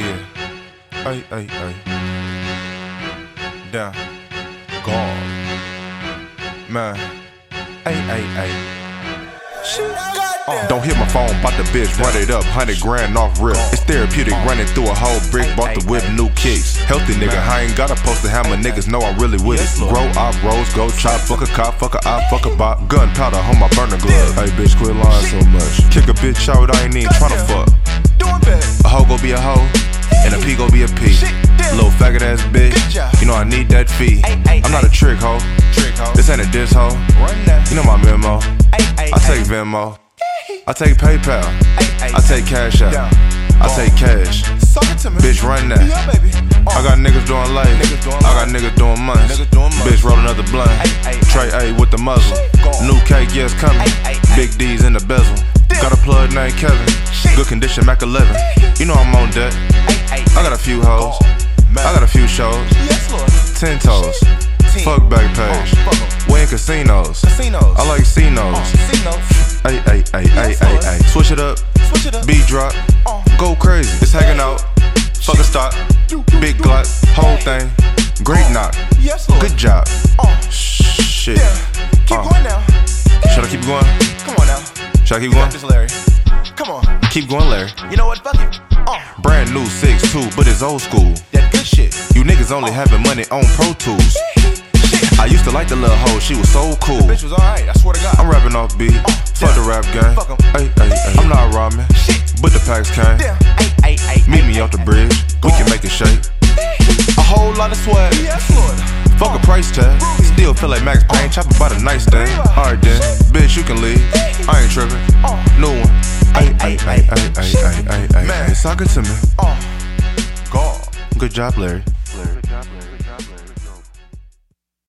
Yeah. Ay. Down. Gone. Man. Ay. Don't hit my phone, bout the bitch, run it up, 100 grand off rip. It's therapeutic, running through a whole brick, bought the whip, new kicks. Healthy nigga, I ain't gotta post a hammer, niggas know I'm really with it. Grow up, rose, go chop, fuck a cop, fuck a eye, fuck a bop. Gunpowder on my burner glove. Hey bitch, quit lying so much. Kick a bitch out, I ain't even tryna fuck. A hoe go be a hoe, and a P go be a P. Little faggot ass bitch, you know I need that fee. I'm not a trick hoe, this ain't a diss hoe. You know my memo, I take Venmo, I take PayPal, I take Cash App, I take cash. Bitch run that. I got niggas doing life, I got niggas doing months. Bitch roll another blunt, Trey A with the muzzle. New cake, yes coming, big D's in the bezel. Got a plug named Kevin, good condition Mac 11. You know I'm on deck, I got a few hoes, I got a few shows, 10 toes, fuck back page, we in casinos, I like C-Nos. Ay, switch it up, beat drop, go crazy, it's hanging out, fuck a stock, big Glock, whole thing, great knock, good job, shit, should I keep going? Come on now. Should I keep going? Just Larry. Come on. Keep going, Larry. You know what? Fuck it. Brand new 6'2", but it's old school. That good shit. You niggas only having money on Pro Tools. I used to like the little hoe, she was so cool. The bitch was alright, I swear to God. I'm rapping off beat, fuck the rap game. Fuck 'em. Ay. I'm not robbing, but the packs came. Meet me off the bridge, we can make it shake. A whole lot of swag, fuck a price tag. Still feel like Max Payne, chop about a nightstand. Alright then, bitch you can leave, I ain't tripping. New one, ay. Talk it to me. God. Good job, Larry.